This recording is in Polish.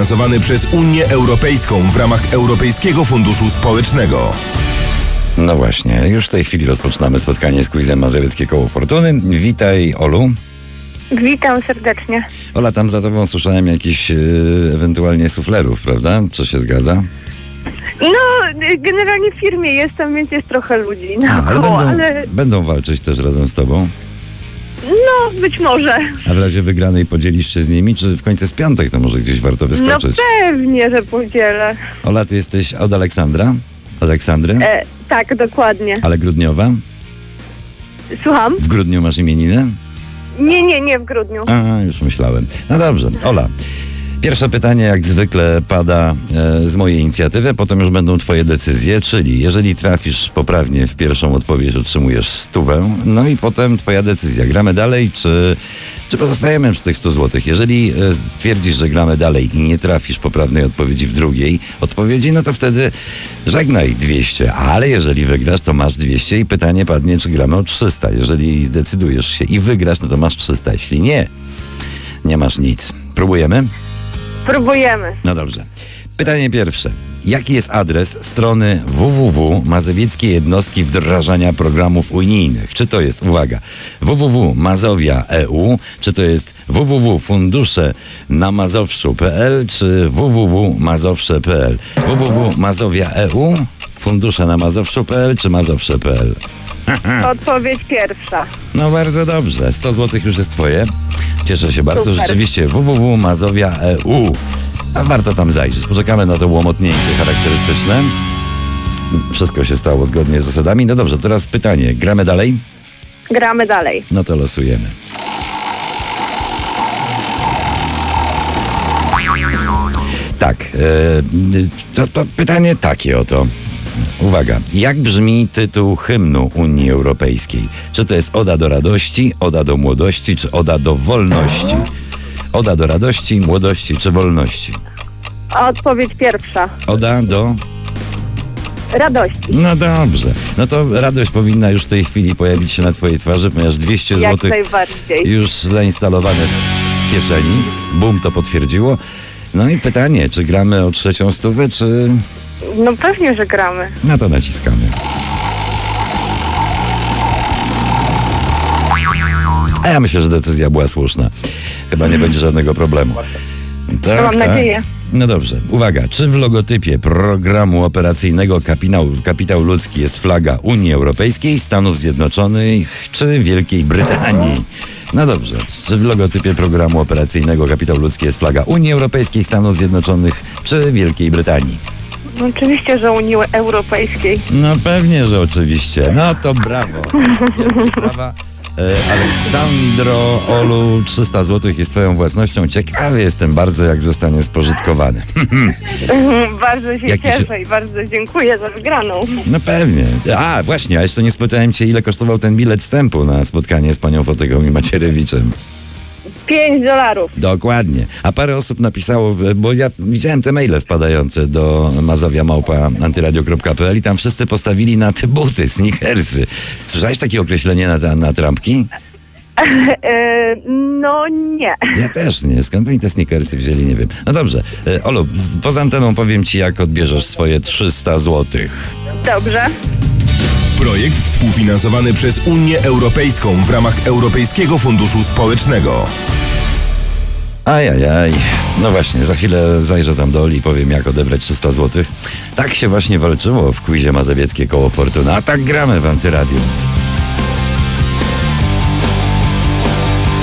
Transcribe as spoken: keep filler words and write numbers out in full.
współfinansowany przez Unię Europejską w ramach Europejskiego Funduszu Społecznego. No właśnie, już w tej chwili rozpoczynamy spotkanie z quizem Mazowieckie Koło Fortuny. Witaj, Olu. Witam serdecznie. Ola, tam za tobą słyszałem jakichś yy, ewentualnie suflerów, prawda? Czy się zgadza? No, generalnie w firmie jestem, więc jest trochę ludzi. No, A, ale, będą, ale będą walczyć też razem z tobą? no, być może. A w razie wygranej podzielisz się z nimi, czy w końcu jest piątek, to może gdzieś warto No wyskoczyć? pewnie, że podzielę. Ola, ty jesteś od Aleksandra? Aleksandry? E, tak, dokładnie. Ale grudniowa? Słucham? W grudniu masz imieniny? Nie, nie, nie w grudniu. A, już myślałem. No dobrze, Ola. Pierwsze pytanie jak zwykle pada e, z mojej inicjatywy, potem już będą twoje decyzje, czyli jeżeli trafisz poprawnie w pierwszą odpowiedź, otrzymujesz stówę, no i potem twoja decyzja. Gramy dalej, czy, czy pozostajemy przy tych stu złotych? Jeżeli e, stwierdzisz, że gramy dalej i nie trafisz poprawnej odpowiedzi w drugiej odpowiedzi, no to wtedy żegnaj dwieście, ale jeżeli wygrasz, to masz dwieście i pytanie padnie, czy gramy o trzysta. Jeżeli zdecydujesz się i wygrasz, no to masz trzysta. Jeśli nie, nie masz nic. Próbujemy? Próbujemy. No dobrze. Pytanie pierwsze. Jaki jest adres strony w w w Mazowieckiej Jednostki Wdrażania Programów Unijnych? Czy to jest, uwaga, w w w Mazowia kropka e u, czy to jest w w w fundusze na mazowszu kropka p l, czy w w w mazowsze kropka p l? w w w Mazowia kropka e u, fundusze na mazowszu kropka p l, czy mazowsze kropka p l? Odpowiedź pierwsza. No bardzo dobrze. sto złotych już jest twoje. Cieszę się bardzo. Super. Rzeczywiście w w w Mazowia kropka e u. A warto tam zajrzeć. Poczekamy na to łomotnięcie charakterystyczne. Wszystko się stało zgodnie z zasadami. No dobrze, teraz pytanie. Gramy dalej? Gramy dalej. No to losujemy. Tak. E, to, to pytanie takie oto. Uwaga, jak brzmi tytuł hymnu Unii Europejskiej? Czy to jest Oda do radości, Oda do młodości, czy Oda do wolności? Oda do radości, młodości, czy wolności? Odpowiedź pierwsza. Oda do... Radości. No dobrze. No to radość powinna już w tej chwili pojawić się na twojej twarzy, ponieważ dwieście Jak złotych najbardziej. już zainstalowane w kieszeni. Bum, to potwierdziło. No i pytanie, czy gramy o trzecią stówę, czy... No pewnie, że gramy. No to naciskamy. A ja myślę, że decyzja była słuszna. Chyba nie będzie żadnego problemu. Tak, To mam tak. nadzieję. No dobrze, uwaga. Czy w logotypie programu operacyjnego Kapitał, Kapitał Ludzki jest flaga Unii Europejskiej, Stanów Zjednoczonych czy Wielkiej Brytanii? No dobrze. Czy w logotypie programu operacyjnego Kapitał Ludzki jest flaga Unii Europejskiej, Stanów Zjednoczonych czy Wielkiej Brytanii? No, oczywiście, że Unii Europejskiej. No pewnie, że oczywiście. No to brawo. Wielkie brawa. E, Aleksandro, Olu, trzysta złotych jest twoją własnością. Ciekawy jestem bardzo, jak zostanie spożytkowany. Bardzo się Jaki się- cieszę i bardzo dziękuję za wygraną. No pewnie. A, właśnie, a jeszcze nie spytałem cię, ile kosztował ten bilet wstępu na spotkanie z panią Fotygą i Macierewiczem. Pięć dolarów. Dokładnie. A parę osób napisało, bo ja widziałem te maile wpadające do mazowia małpa antyradio kropka p l i tam wszyscy postawili na te buty, sneakersy. Słyszałeś takie określenie na, na trampki? E, no nie. Ja też nie. Skąd oni te sneakersy wzięli, nie wiem. No dobrze. E, Olu, z- poza anteną powiem ci, jak odbierzesz swoje trzysta złotych. Dobrze. Projekt współfinansowany przez Unię Europejską w ramach Europejskiego Funduszu Społecznego. Ajajaj. No właśnie, za chwilę zajrzę tam do Oli i powiem, jak odebrać trzysta złotych. Tak się właśnie walczyło w quizie Mazowieckie Koło Fortuny. A tak gramy w Antyradiu.